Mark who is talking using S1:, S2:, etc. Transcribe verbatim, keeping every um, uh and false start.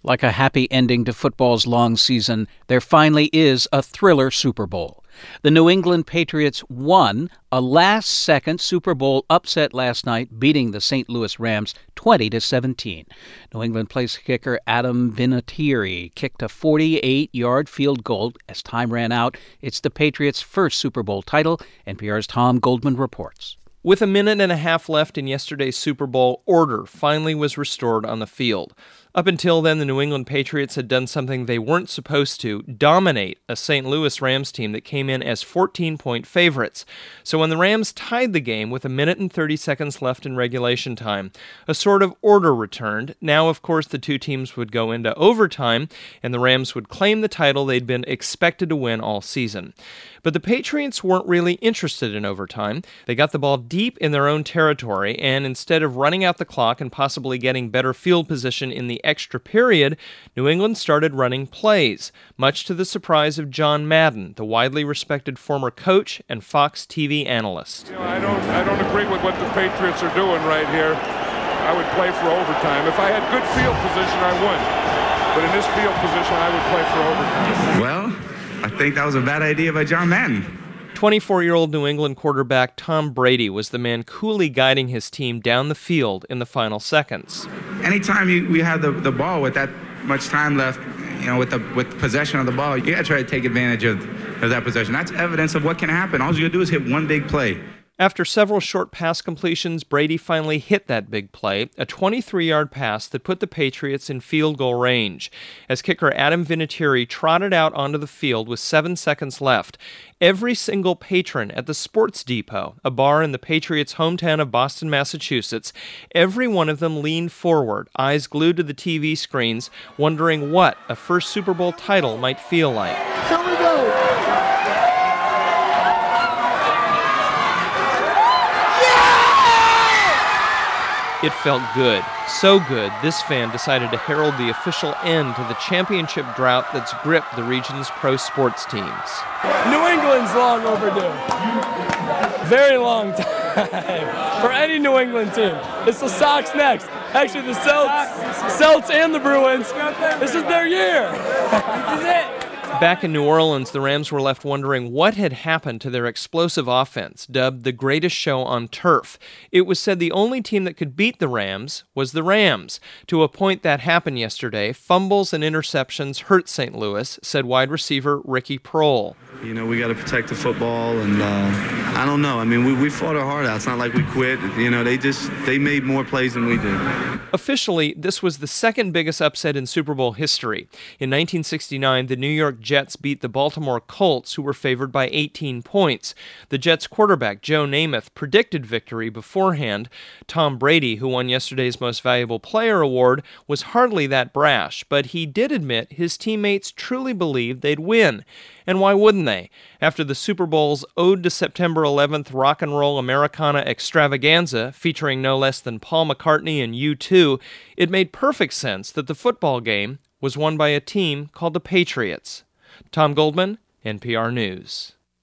S1: Like a happy ending to football's long season, there finally is a thriller Super Bowl. The New England Patriots won a last-second Super Bowl upset last night, beating the Saint Louis Rams twenty to seventeen. New England place kicker Adam Vinatieri kicked a forty-eight-yard field goal as time ran out. It's the Patriots' first Super Bowl title. N P R's Tom Goldman reports.
S2: With a minute and a half left in yesterday's Super Bowl, order finally was restored on the field. Up until then, the New England Patriots had done something they weren't supposed to, dominate a Saint Louis Rams team that came in as fourteen-point favorites. So when the Rams tied the game with a minute and thirty seconds left in regulation time, a sort of order returned. Now, of course, the two teams would go into overtime, and the Rams would claim the title they'd been expected to win all season. But the Patriots weren't really interested in overtime. They got the ball deep in their own territory, and instead of running out the clock and possibly getting better field position in the extra period, New England started running plays, much to the surprise of John Madden, the widely respected former coach and Fox T V analyst.
S3: You know, I don't, I don't agree with what the Patriots are doing right here. I would play for overtime. If I had good field position, I would. But in this field position, I would play for overtime.
S4: Well, I think that was a bad idea by John Madden.
S2: twenty-four-year-old New England quarterback Tom Brady was the man coolly guiding his team down the field in the final seconds.
S4: Anytime you, we have the, the ball with that much time left, you know, with the with possession of the ball, you got to try to take advantage of, of that possession. That's evidence of what can happen. All you got to do is hit one big play.
S2: After several short pass completions, Brady finally hit that big play, a twenty-three-yard pass that put the Patriots in field goal range. As kicker Adam Vinatieri trotted out onto the field with seven seconds left, every single patron at the Sports Depot, a bar in the Patriots' hometown of Boston, Massachusetts, every one of them leaned forward, eyes glued to the T V screens, wondering what a first Super Bowl title might feel like.
S5: Here we go!
S2: It felt good, so good, this fan decided to herald the official end to the championship drought that's gripped the region's pro sports teams.
S6: New England's long overdue. Very long time for any New England team. It's the Sox next. Actually, the Celts, Celts and the Bruins. This is their year. This is it.
S2: Back in New Orleans, the Rams were left wondering what had happened to their explosive offense, dubbed the greatest show on turf. It was said the only team that could beat the Rams was the Rams. To a point that happened yesterday, fumbles and interceptions hurt Saint Louis, said wide receiver Ricky Proehl.
S7: You know, we got to protect the football, and uh, I don't know. I mean, we, we fought our heart out. It's not like we quit. You know, they just, they made more plays than we did.
S2: Officially, this was the second biggest upset in Super Bowl history. In nineteen sixty-nine, the New York Jets beat the Baltimore Colts, who were favored by eighteen points. The Jets quarterback, Joe Namath, predicted victory beforehand. Tom Brady, who won yesterday's Most Valuable Player award, was hardly that brash, but he did admit his teammates truly believed they'd win. And why wouldn't they? After the Super Bowl's Ode to September eleventh Rock and Roll Americana extravaganza, featuring no less than Paul McCartney and U two, it made perfect sense that the football game was won by a team called the Patriots. Tom Goldman, N P R News.